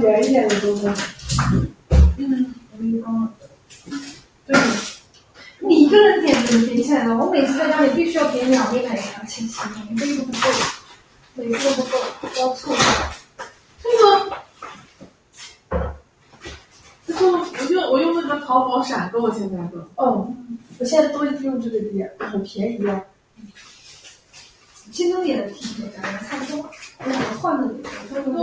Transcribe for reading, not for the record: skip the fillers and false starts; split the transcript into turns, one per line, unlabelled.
圆一点的多多。
我给你帮了。
对，
你一个人点就点起来了，我每次在家里必须要点2杯奶茶，前期1杯都不够，每次都不够，都要凑合。
我用那个淘宝闪购现在的。
哦，我现在都用这个点，很便宜啊。京东点的提醒差不多，我换了